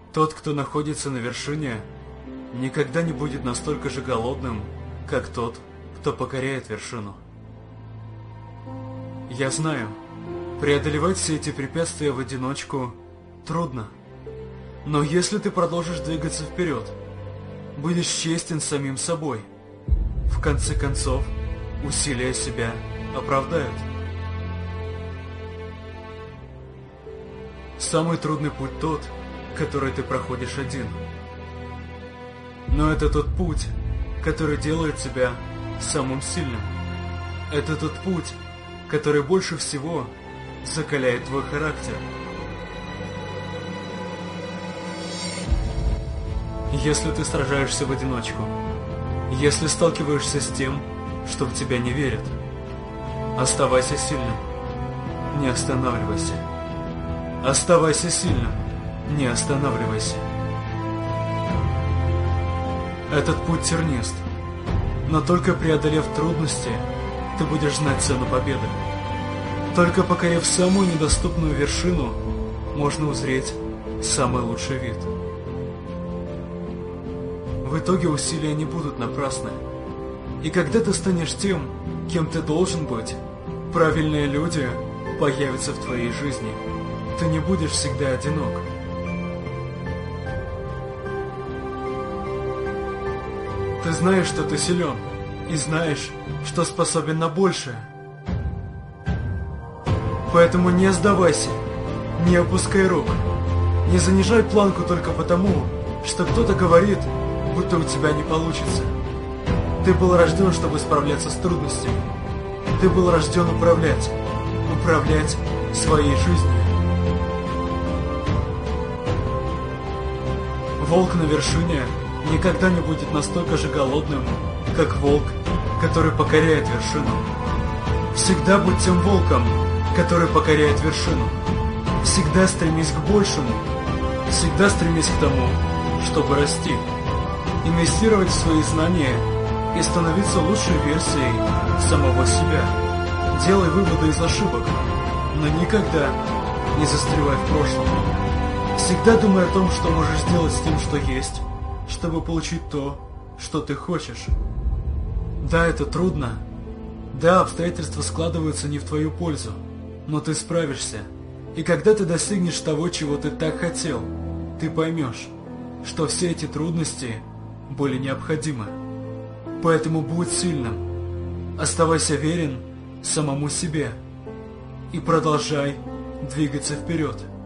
Тот, кто находится на вершине, никогда не будет настолько же голодным, как тот, кто покоряет вершину. Я знаю, преодолевать все эти препятствия в одиночку трудно. Но если ты продолжишь двигаться вперед, будешь честен с самим собой, в конце концов, усилия себя оправдают. Самый трудный путь тот, который ты проходишь один. Но это тот путь, который делает тебя самым сильным. Это тот путь, который больше всего закаляет твой характер. Если ты сражаешься в одиночку, если сталкиваешься с тем, что в тебя не верят, оставайся сильным, не останавливайся. Оставайся сильным, не останавливайся. Этот путь тернист, но только преодолев трудности, ты будешь знать цену победы. Только покорив самую недоступную вершину, можно узреть самый лучший вид. В итоге усилия не будут напрасны. И когда ты станешь тем, кем ты должен быть, правильные люди появятся в твоей жизни. Ты не будешь всегда одинок. Ты знаешь, что ты силен, и знаешь, что способен на большее. Поэтому не сдавайся, не опускай рук, не занижай планку только потому, что кто-то говорит, будто у тебя не получится. Ты был рожден, чтобы справляться с трудностями. Ты был рожден управлять своей жизнью. Волк на вершине никогда не будет настолько же голодным, как волк, который покоряет вершину. Всегда будь тем волком, который покоряет вершину. Всегда стремись к большему. Всегда стремись к тому, чтобы расти. Инвестировать в свои знания и становиться лучшей версией самого себя. Делай выводы из ошибок, но никогда не застревай в прошлом. Всегда думай о том, что можешь сделать с тем, что есть, чтобы получить то, что ты хочешь. Да, это трудно. Да, обстоятельства складываются не в твою пользу, но ты справишься. И когда ты достигнешь того, чего ты так хотел, ты поймешь, что все эти трудности были необходимы. Поэтому будь сильным, оставайся верен самому себе и продолжай двигаться вперед.